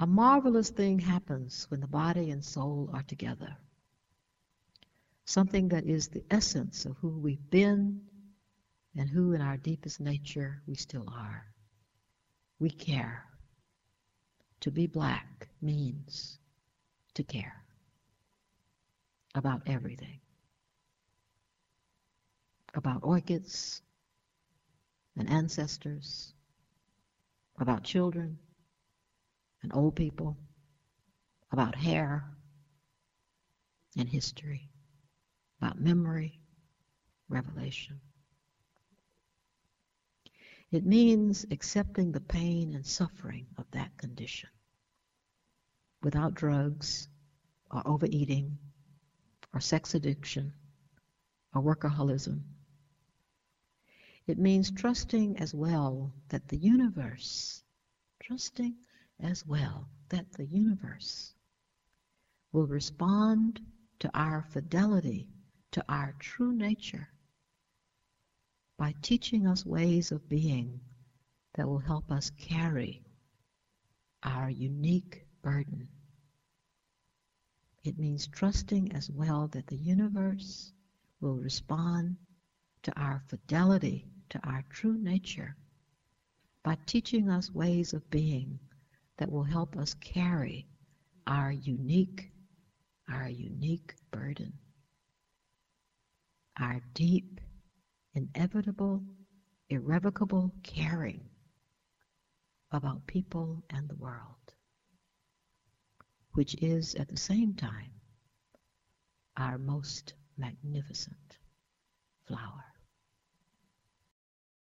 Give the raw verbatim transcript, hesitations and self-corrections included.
A marvelous thing happens when the body and soul are together. Something that is the essence of who we've been and who in our deepest nature we still are. We care. To be black means to care about everything. About orchids and ancestors, about children and old people, about hair and history, about memory, revelation. It means accepting the pain and suffering of that condition without drugs or overeating or sex addiction or workaholism. It means trusting as well that the universe, trusting as well that the universe will respond to our fidelity to our true nature by teaching us ways of being that will help us carry our unique burden. It means trusting as well that the universe will respond to our fidelity to our true nature by teaching us ways of being that will help us carry our unique, our unique burden, our deep, inevitable, irrevocable caring about people and the world, which is at the same time our most magnificent flower.